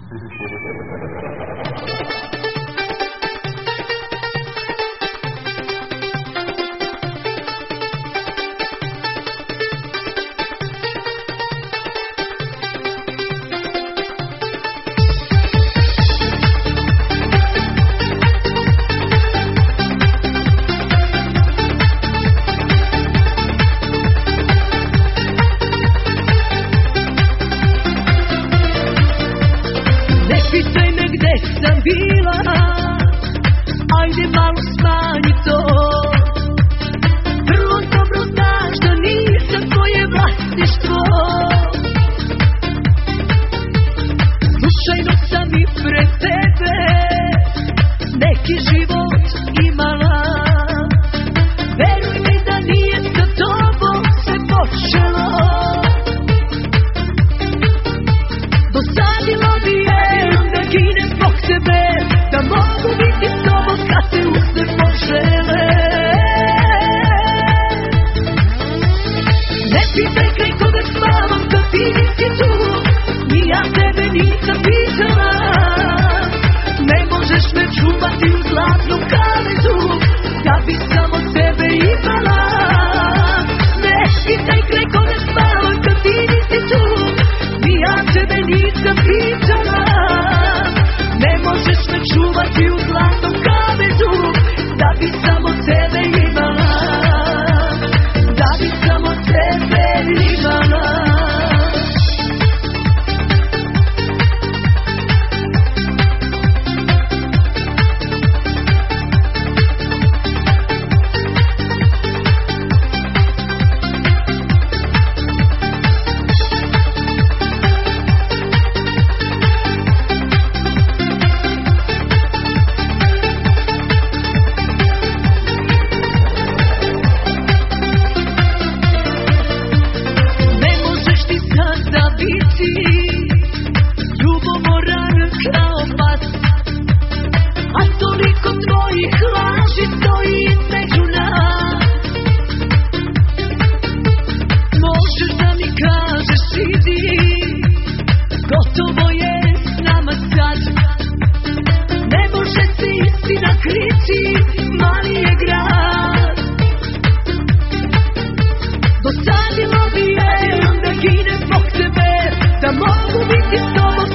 Ajde malo smanji to. Vrlo dobro znaš da nisam tvoje vlasništvo. Slučajno sam i pred tebe neki život imala. Veruj mi da nije sa tobom se počelo. Dosadilo mi je da ginem zbog tebe, da mogu biti s tobom kad te usne požele. Ne pitaj kraj koga spavam kad ti nisi tu, ni ja tebe nisam pitala. Ne možeš me čuvati u zlatnom kavezu, ja bi samo tebe imala. Ne pitaj kraj koga spavam kad ti nisi tu, ni ja tebe nisam pitala. Ne možeš me čuvati u zlatnom kavezu, da bi samo tebe imala. Da bi samo tebe imala. Ljubomoran kao pas, a toliko tvojih laži stoji među nas. Možeš da mi kažeš idi, gotovo je s nama sad. Ne može se istina kriti, mali je grad. Dosadilo mi je da ginem zbog tebe, da mogu biti s tobom